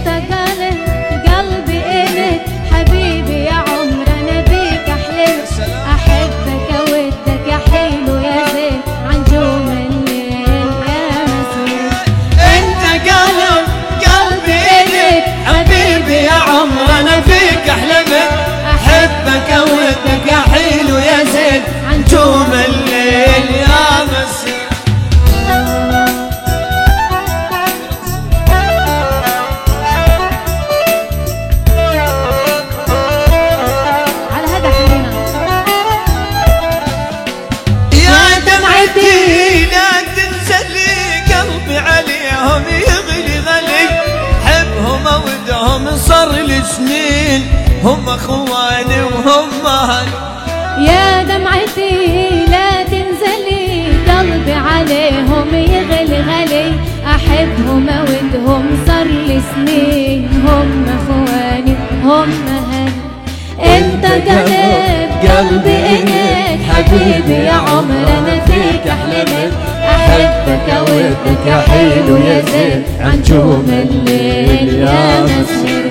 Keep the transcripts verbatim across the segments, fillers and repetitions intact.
انت قلب قلبي الك حبيبي يا عمر انا بيك احلم احبك اودك يا حلو يا زين عنجوم الليل يا مسير. انت قلب قلبي الك حبيبي يا عمر انا فيك احلمك احبك اودك يا حلو يا زين عنجوم الليل يا مسير. صار لي سنين هم اخواني وهم اهل. يا دمعتي لا تنزلي قلبي عليهم يغلي غلي احبهم اودهم صار لي سنين هم اخواني هم اهل. انت قلب قلبي الك حبيبي يا عمر انا فيك احلمك احبك اودك يا حلو يا زين عنجوم الليل يا مسير.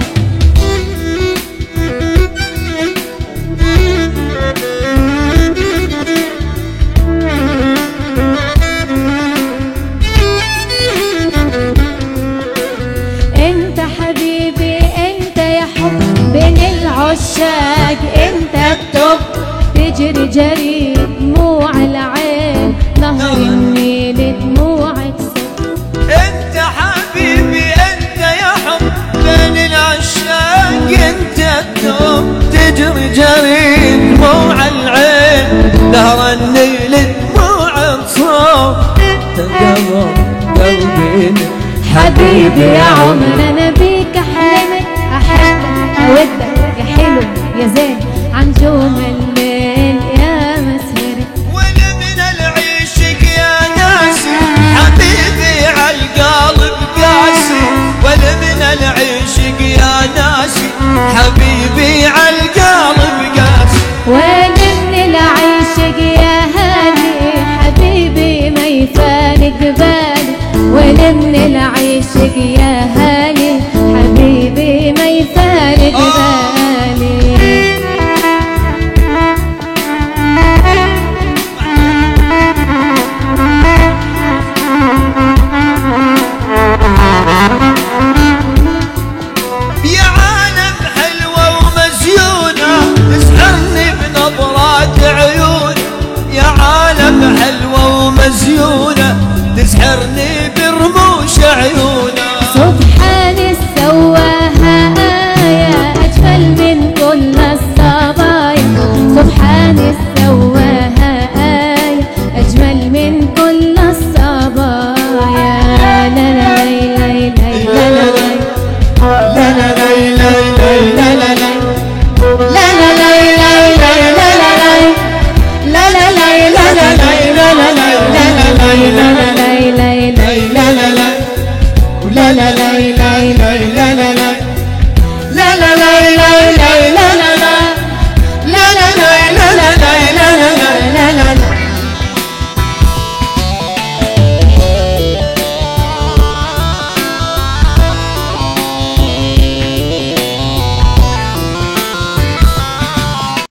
انت حبيبي انت يا حب بين العشاق انت التوب تجري جري دموع العين نهر النيل دموعك صب. انت حبيبي انت يا حب بين العشاق انت التوب تجري جري دموع العين نهر النيل دموعك صب. انت قلب قلبي حبيبي يا عمر انا بيك احلمك احبك اودك يا حلو يا زين عنجوم الليل يا مسهر. ولا من العشق يا ناسي حبيبي عالقلب قاسي ولا من العشق يا ناسي حبيبي عالقلب قاسي ولا من العشق يا هادي حبيبي ما يفارق بالي ولا من العشق يا